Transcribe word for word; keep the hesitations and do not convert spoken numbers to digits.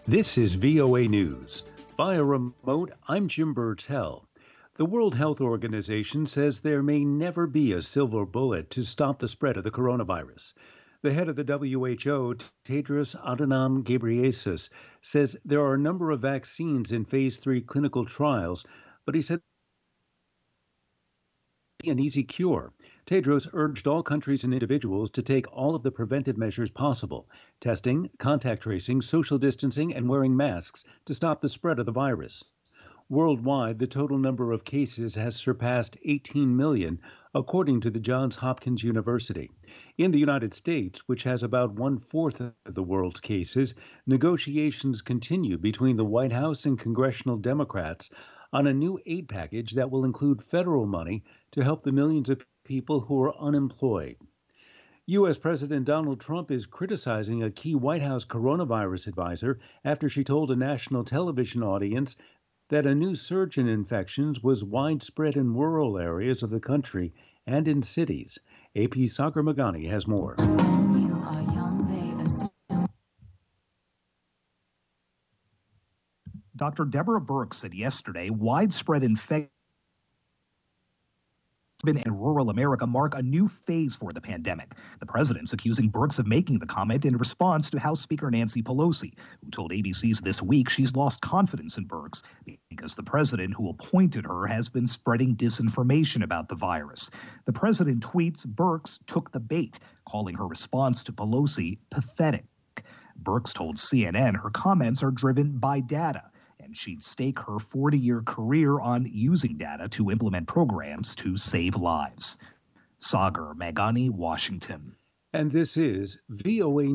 This is V O A News. Via remote, I'm Jim Burtell. The World Health Organization says there may never be a silver bullet to stop the spread of the coronavirus. The head of the W H O, Tedros Adhanom Ghebreyesus, says there are a number of vaccines in phase three clinical trials, but he said an easy cure. Tedros urged all countries and individuals to take all of the preventive measures possible: testing, contact tracing, social distancing, and wearing masks to stop the spread of the virus. Worldwide, the total number of cases has surpassed eighteen million, according to the Johns Hopkins University. In the United States, which has about one-fourth of the world's cases, negotiations continue between the White House and congressional Democrats on a new aid package that will include federal money to help the millions of people who are unemployed. U S. President Donald Trump is criticizing a key White House coronavirus advisor after she told a national television audience that a new surge in infections was widespread in rural areas of the country and in cities. A P Sagar Magani has more. When you are young, they assume. Doctor Deborah Birx said yesterday widespread infection in rural America mark a new phase for the pandemic. The president's accusing Birx of making the comment in response to House Speaker Nancy Pelosi, who told A B C's This Week she's lost confidence in Birx because the president who appointed her has been spreading disinformation about the virus. The president tweets Birx took the bait, calling her response to Pelosi pathetic. Birx told C N N her comments are driven by data, and she'd stake her forty-year career on using data to implement programs to save lives. Sagar Magani, Washington. And this is V O A